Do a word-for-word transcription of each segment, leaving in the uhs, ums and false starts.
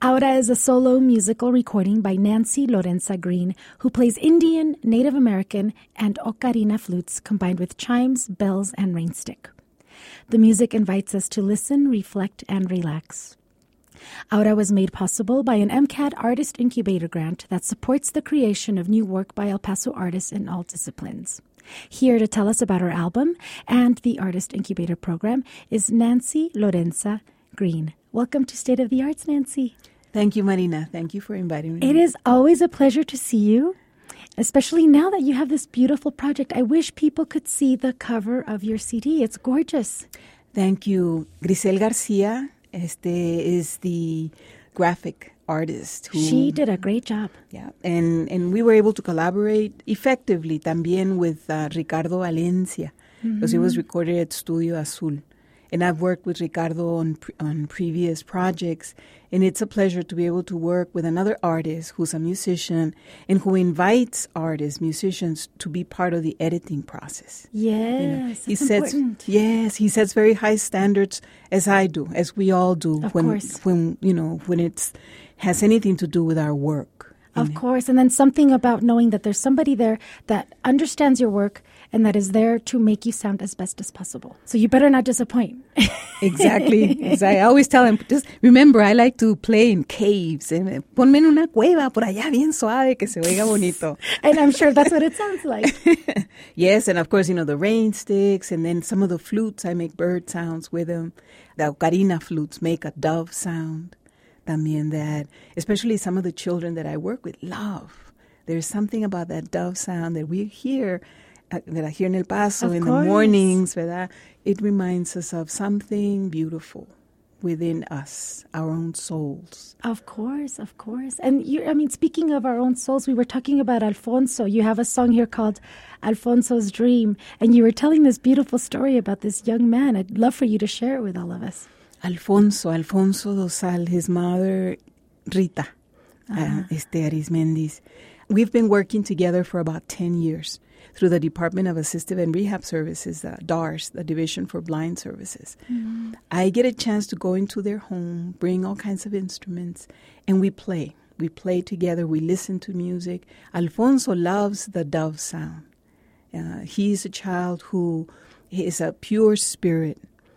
Ahora is a solo musical recording by Nancy Lorenza Green, who plays Indian, Native American, and ocarina flutes combined with chimes, bells, and rainstick. The music invites us to listen, reflect, and relax. Ahora was made possible by an MCAT Artist Incubator grant that supports the creation of new work by El Paso artists in all disciplines. Here to tell us about her album and the Artist Incubator program is Nancy Lorenza Green. Welcome to State of the Arts, Nancy. Thank you, Marina. Thank you for inviting me. It is always a pleasure to see you, especially now that you have this beautiful project. I wish people could see the cover of your C D. It's gorgeous. Thank you. Grisel Garcia este, is the graphic artist. Who, she did a great job. Yeah, and, and we were able to collaborate effectively también with uh, Ricardo Valencia, mm-hmm. because it was recorded at Studio Azul. And I've worked with Ricardo on on previous projects, and it's a pleasure to be able to work with another artist who's a musician and who invites artists, musicians, to be part of the editing process. Yes, you know, that's he sets, important. Yes, he sets very high standards, as I do, as we all do, of when course. when you know when it's has anything to do with our work. Of course, and then something about knowing that there's somebody there that understands your work and that is there to make you sound as best as possible. So you better not disappoint. Exactly. As I always tell him, just remember, I like to play in caves. And ponme en una cueva por allá bien suave que se oiga bonito. And I'm sure that's what it sounds like. Yes, and of course, you know, the rain sticks and then some of the flutes, I make bird sounds with them. The ocarina flutes make a dove sound. También that, especially some of the children that I work with love. There's something about that dove sound that we hear, uh, that I hear in El Paso of in course. the mornings, ¿verdad? It reminds us of something beautiful within us, our own souls. Of course, of course. And you, I mean, speaking of our own souls, we were talking about Alfonso. You have a song here called Alfonso's Dream, and you were telling this beautiful story about this young man. I'd love for you to share it with all of us. Alfonso, Alfonso Dosal, his mother, Rita, uh-huh. uh, este Arismendis. We've been working together for about ten years through the Department of Assistive and Rehab Services, the D A R S, the Division for Blind Services. Mm-hmm. I get a chance to go into their home, bring all kinds of instruments, and we play. We play together. We listen to music. Alfonso loves the dove sound. Uh, he's a child who is a pure spirit.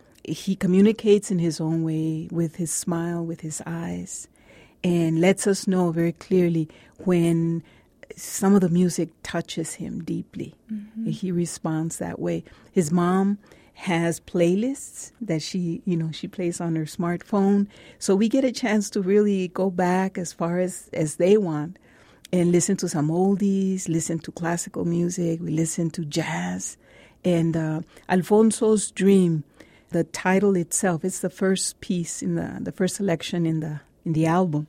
He communicates in his own way with his smile, with his eyes, and lets us know very clearly when some of the music touches him deeply. Mm-hmm. He responds that way. His mom has playlists that she, you know, she plays on her smartphone. So we get a chance to really go back as far as, as they want and listen to some oldies, listen to classical music. We listen to jazz. And uh, Alfonso's Dream, the title itself, it's the first piece in the the first selection in the in the album,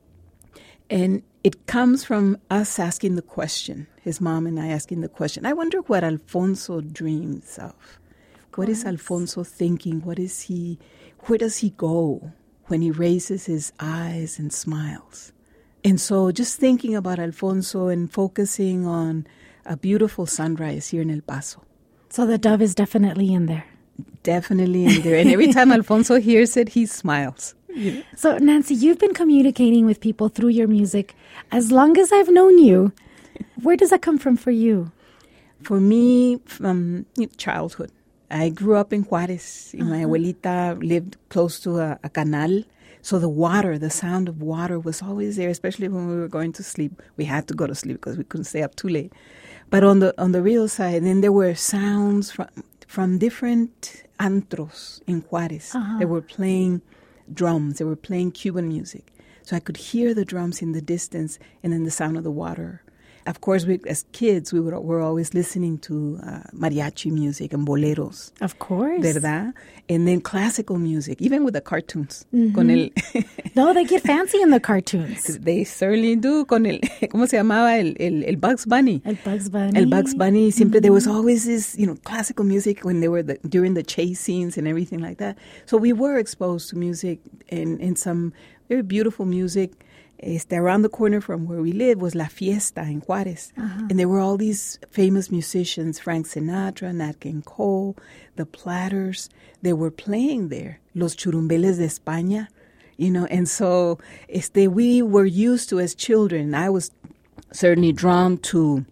and it comes from us asking the question. His mom and I asking the question. I wonder what Alfonso dreams of. of what is Alfonso thinking? What is he? Where does he go when he raises his eyes and smiles? And so, just thinking about Alfonso and focusing on a beautiful sunrise here in El Paso. So the dove is definitely in there. Definitely in there. And every time Alfonso hears it, he smiles. Yeah. So, Nancy, you've been communicating with people through your music as long as I've known you. Where does that come from for you? For me, from childhood. I grew up in Juárez. Uh-huh. My abuelita lived close to a, a canal. So the water, the sound of water was always there, especially when we were going to sleep. We had to go to sleep because we couldn't stay up too late. But on the on the real side, then there were sounds from... from different antros in Juárez. Uh-huh. They were playing drums. They were playing Cuban music. So I could hear the drums in the distance and then the sound of the water. Of course, we, as kids, we were, were always listening to uh, mariachi music and boleros. Of course. ¿Verdad? And then classical music, even with the cartoons. Mm-hmm. Con el no, they get fancy in the cartoons. They certainly do. Con el, ¿cómo se llamaba? El, el, el Bugs Bunny. El Bugs Bunny. El Bugs Bunny. Siempre Mm-hmm. there was always this, you know, classical music when they were the, during the chase scenes and everything like that. So we were exposed to music and, and some very beautiful music. Este, around the corner from where we live was La Fiesta in Juárez. Uh-huh. And there were all these famous musicians, Frank Sinatra, Nat King Cole, the Platters. They were playing there. Los Churumbeles de España. you know, and so este, we were used to, as children, I was certainly drawn to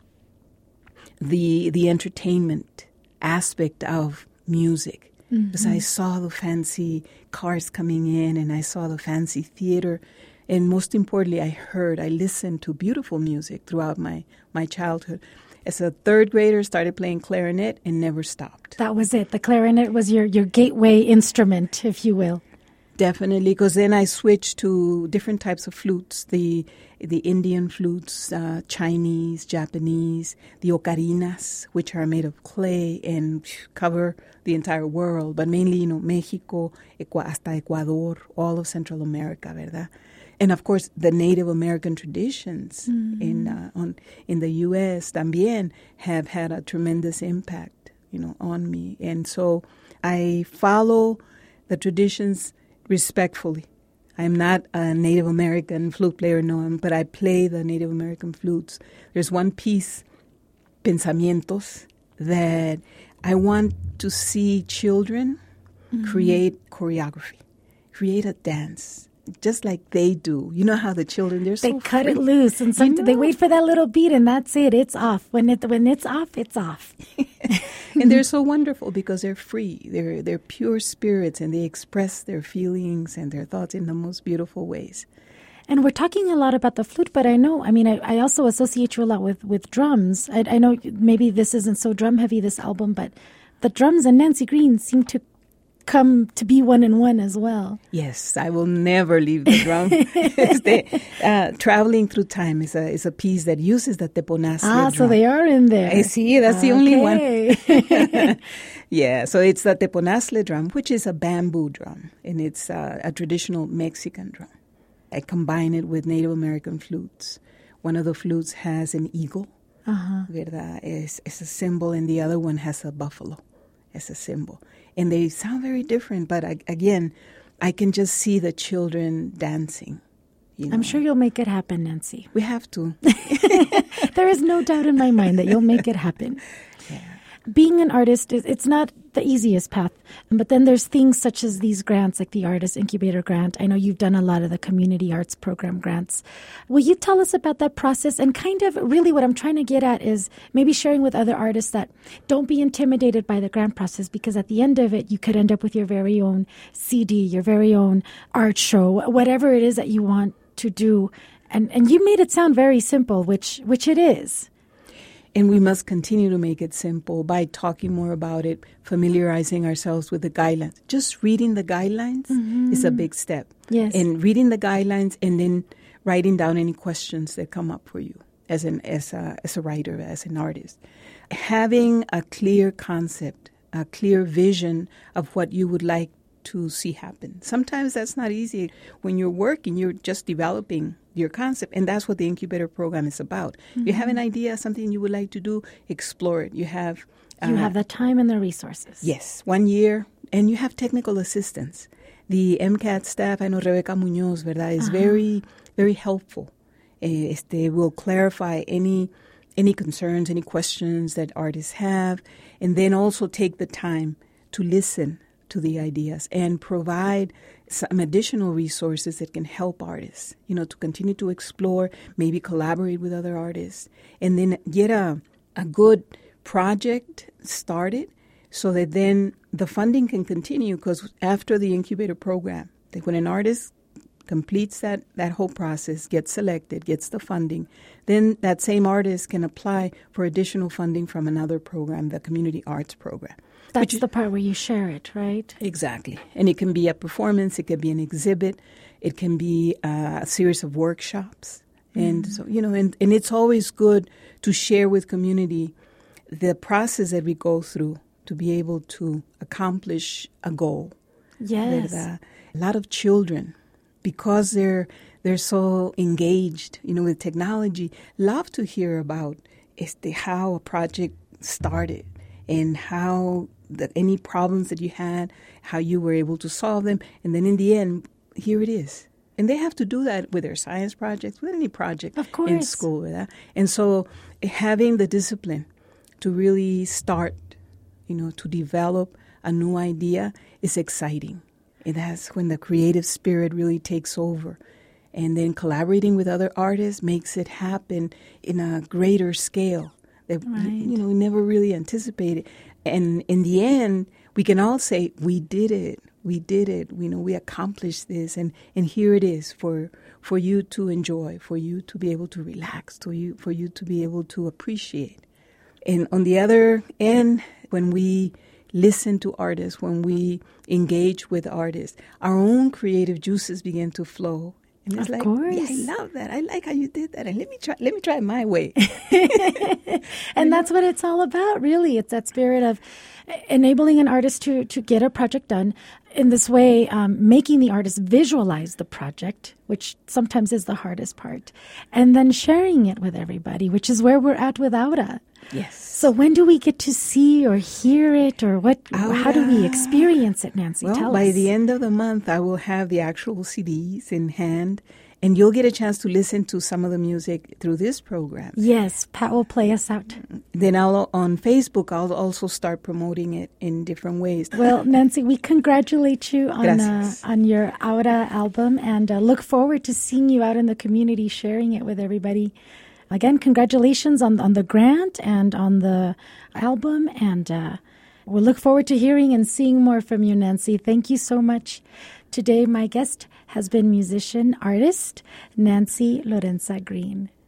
the the entertainment aspect of music, mm-hmm. because I saw the fancy cars coming in, and I saw the fancy theater, and most importantly, I heard, I listened to beautiful music throughout my, my childhood. As a third grader, started playing clarinet and never stopped. That was it. The clarinet was your, your gateway instrument, if you will. Definitely, because then I switched to different types of flutes, the the Indian flutes, uh, Chinese, Japanese, the ocarinas, which are made of clay and cover the entire world, but mainly, you know, Mexico, Ecu- hasta Ecuador, all of Central America, ¿verdad? And of course, the Native American traditions mm-hmm. in uh, on in the U S también have had a tremendous impact, you know, on me. And so I follow the traditions respectfully. I'm not a Native American flute player, no, but I play the Native American flutes. There's one piece, Pensamientos, that I want to see children mm-hmm. create choreography, create a dance, just like they do. You know how the children, they're they so cut free. it loose, and some, they wait for that little beat, and that's it. It's off. When it when it's off, it's off. And they're so wonderful because they're free. They're they're pure spirits, and they express their feelings and their thoughts in the most beautiful ways. And we're talking a lot about the flute, but I know, I mean, I, I also associate you a lot with, with drums. I, I know maybe this isn't so drum heavy, this album, but the drums and Nancy Green seem to come to be one in one as well. Yes, I will never leave the drum. the, uh, Traveling Through Time is a is a piece that uses the teponazle ah, drum. So they are in there. I see, that's okay. the only one. Yeah, so it's the teponazle drum, which is a bamboo drum, and it's uh, a traditional Mexican drum. I combine it with Native American flutes. One of the flutes has an eagle, uh-huh. ¿verdad? It's, it's a symbol, and the other one has a buffalo as a symbol. And they sound very different, but I, again, I can just see the children dancing. You know. I'm sure you'll make it happen, Nancy. We have to. There is no doubt in my mind that you'll make it happen. Yeah. Being an artist, it's not the easiest path, but then there's things such as these grants, like the Artist Incubator Grant. I know you've done a lot of the Community Arts Program grants. Will you tell us about that process? And kind of really what I'm trying to get at is maybe sharing with other artists that don't be intimidated by the grant process, because at the end of it, you could end up with your very own C D, your very own art show, whatever it is that you want to do. And and you made it sound very simple, which which it is. And we must continue to make it simple by talking more about it, familiarizing ourselves with the guidelines. Just reading the guidelines mm-hmm. is a big step. Yes. And reading the guidelines and then writing down any questions that come up for you as an as a as a writer, as an artist. Having a clear concept, a clear vision of what you would like to see happen. Sometimes that's not easy. When you're working, you're just developing your concept, and that's what the incubator program is about. Mm-hmm. You have an idea, something you would like to do, explore it. You have uh, you have the time and the resources. Yes, one year, and you have technical assistance. The MCAT staff, I know Rebecca Munoz, verdad, is uh-huh. very very helpful. Este will clarify any any concerns, any questions that artists have, and then also take the time to listen to the ideas and provide some additional resources that can help artists, you know, to continue to explore, maybe collaborate with other artists, and then get a, a good project started so that then the funding can continue, because after the incubator program, that when an artist completes that, that whole process, gets selected, gets the funding, then that same artist can apply for additional funding from another program, the Community Arts Program. That's Which, the part where you share it, right? Exactly. And it can be a performance, it can be an exhibit, it can be a series of workshops. Mm. And so, you know, and, and it's always good to share with community the process that we go through to be able to accomplish a goal. Yes. That, uh, a lot of children, because they're they're so engaged, you know, with technology, love to hear about este, how a project started and how that any problems that you had, how you were able to solve them, and then in the end, here it is. And they have to do that with their science projects, with any project of course. in school. With that. And so having the discipline to really start, you know, to develop a new idea is exciting. And that's when the creative spirit really takes over. And then collaborating with other artists makes it happen in a greater scale that, Right. you know, we never really anticipated. And in the end, we can all say, we did it. We did it. We know we accomplished this. And, and here it is for for you to enjoy, for you to be able to relax, to you, for you to be able to appreciate. And on the other end, when we listen to artists, when we engage with artists, our own creative juices begin to flow. And it's Of like, course. yeah, I love that. I like how you did that. And let me try let me try it my way. And that's what it's all about, really. It's that spirit of enabling an artist to, to get a project done. In this way, um, making the artist visualize the project, which sometimes is the hardest part, and then sharing it with everybody, which is where we're at with Aura. Yes. So when do we get to see or hear it, or what? How do we Aura. experience it, Nancy? Well, Tell by us. the end of the month, I will have the actual C Ds in hand, and you'll get a chance to listen to some of the music through this program. Yes, Pat will play us out. Then I'll on Facebook, I'll also start promoting it in different ways. Well, Nancy, we congratulate you on uh, Gracias. on your Aura album, and uh, look forward to seeing you out in the community, sharing it with everybody. Again, congratulations on on the grant and on the album, and uh, we'll look forward to hearing and seeing more from you, Nancy. Thank you so much. Today, my guest has been musician, artist, Nancy Lorenza Green.